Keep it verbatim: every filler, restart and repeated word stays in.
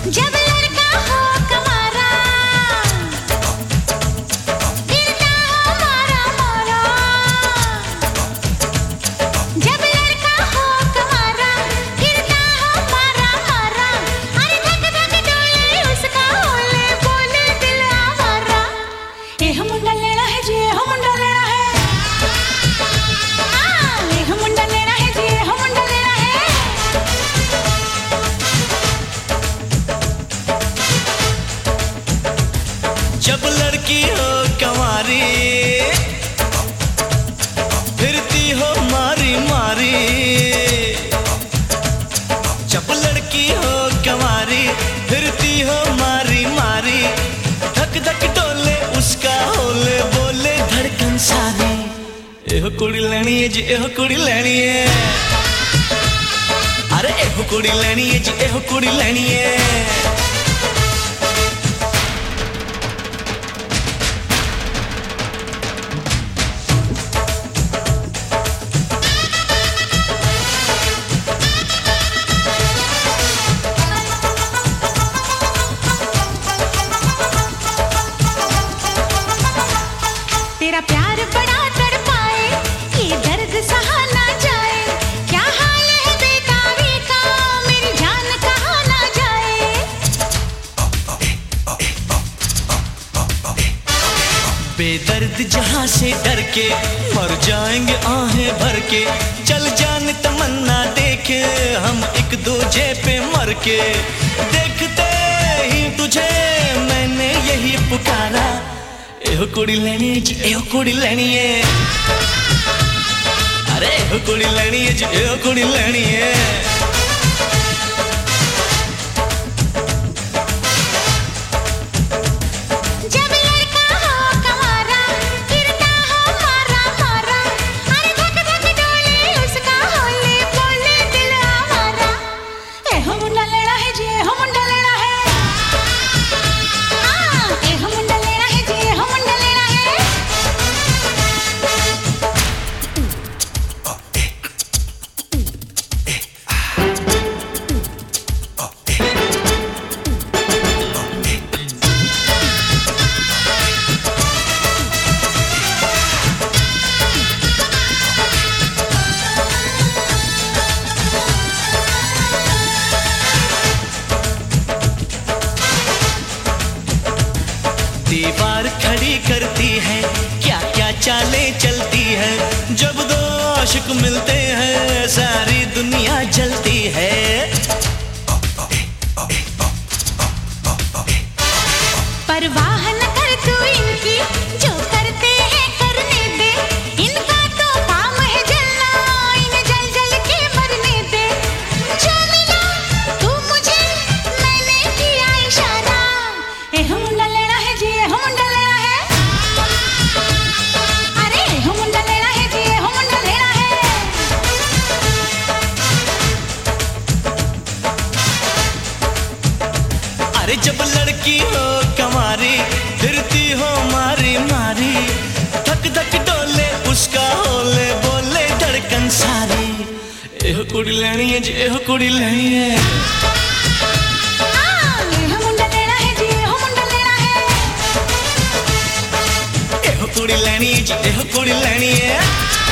जब लड़का हो कमारा, फिरता हो मारा मारा। जब लड़का हो कमारा, फिरता हो मारा मारा। अरे धक धक डोले उसका होले, बोले दिल आवारा। ए हम मुंडा लेना है जी, ए हम मुंडा लेना है। हाँ, ए हम मुंडा लेना है जी, ए हम मुंडा लेना है। जब लड़की हो कंवारी, फिरती हो मारी मारी। जब लड़की हो कंवारी, फिरती हो मारी मारी। धक धक डोले उसका होले, बोले धड़कन सारी। एहो कुड़ी लेनी है जी, एहो कुड़ी लेनी है। अरे एहो कुड़ी लेनी है जी, एहो कुड़ी लेनी है। तेरा प्यार बड़ा तड़पाए, ये दर्द सहा ना जाए। क्या हाल है बेताबी का, मेरी जान कहाँ ना जाए। बेदर्द जहाँ से डर के, मर जाएंगे आहें भर के। चल जान तमन्ना देखे, हम एक दूजे पे मर के। देखते ही तुझे मैंने यही पुकारा। एहो कुड़ी लेनी है जी, एहो कुड़ी लेनी है। अरे एहो कुड़ी लेनी है जी, एहो कुड़ी लेनी है। जब लड़का हो कमारा, फिरता हो मारा मारा। अरे धक धक डोले उसका होले, बोले दिल आवारा। ए हम मुंडा लेना है जी, ए हम मुंडा लेना है। हाँ, ए हम मुंडा लेना है जी, ए हम मुंडा लेना है। दीवार खड़ी करती है, क्या क्या चालें चलती है। जब दो आशिक मिलते हैं, सारी दुनिया जलती है। परवाह न कर तू इनकी, जो करते हैं करने दे। इनका तो काम है जलना, इन्हें जल जल के मरने दे। जो मिला तू मुझे, मैंने किया इशारा। ए हम मुंडा लेना है जी, ए हम मुंडा लेना है। अरे ए हम मुंडा लेना है जी, ए हम मुंडा लेना है। अरे जब लड़की हो कंवारी, फिरती हो मारी मारी। धक धक डोले उसका होले, बोले धड़कन सारी। एहो कुड़ी लेनी है जी, एहो कुड़ी लेनी है। हाँ, ए हम मुंडा लेना है जी, ए हम मुंडा लेना है। एहो कुड़ी लेनी है जी, एहो कुड़ी लेनी है।